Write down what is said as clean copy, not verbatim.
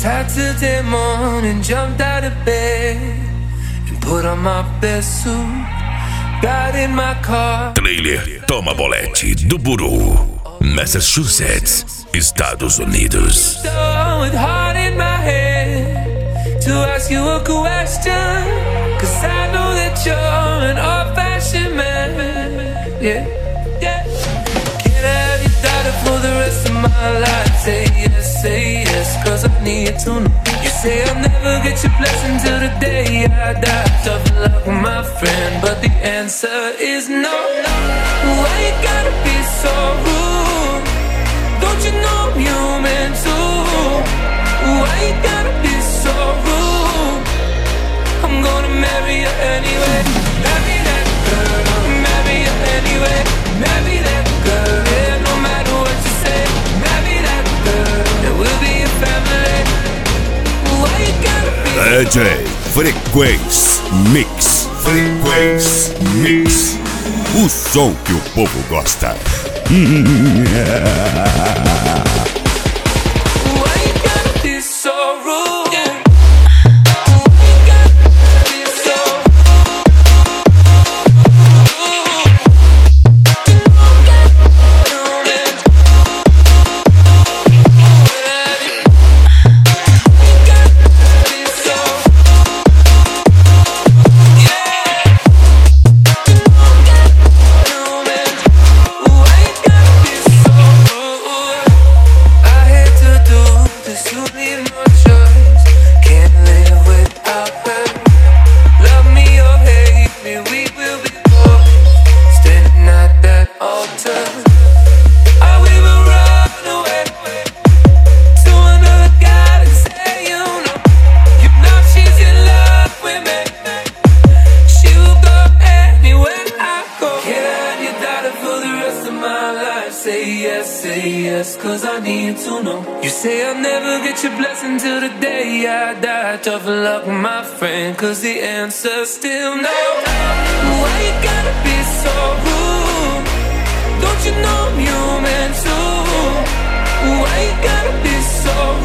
Saturday morning, jumped out of bed and put on my best suit. Got in my car. Trailer Toma Bolete do Buru, Massachusetts, Estados Unidos. With heart in my head to ask you a question, 'cause I know that you're an old-fashioned man. Yeah, yeah. Can I have your daughter for the rest of my life? Say yes, 'cause I need to know. You say I'll never get your blessing till the day I die. Tough luck, my friend, but the answer is no. Why you gotta be so rude? Don't you know I'm human too? Why you gotta be so rude? I'm gonna marry you anyway. Marry that girl, marry you anyway. Marry that girl, yeah, no matter what you say. Marry that girl, and we'll be a family. Why you gotta be DJ Frequência Mix. Frequência Mix. O som que o povo gosta. Say yes, 'cause I need to know. You say I'll never get your blessing till the day I die. Tough luck, my friend, 'cause the answer's still no. Why you gotta be so rude? Don't you know I'm human too? Why you gotta be so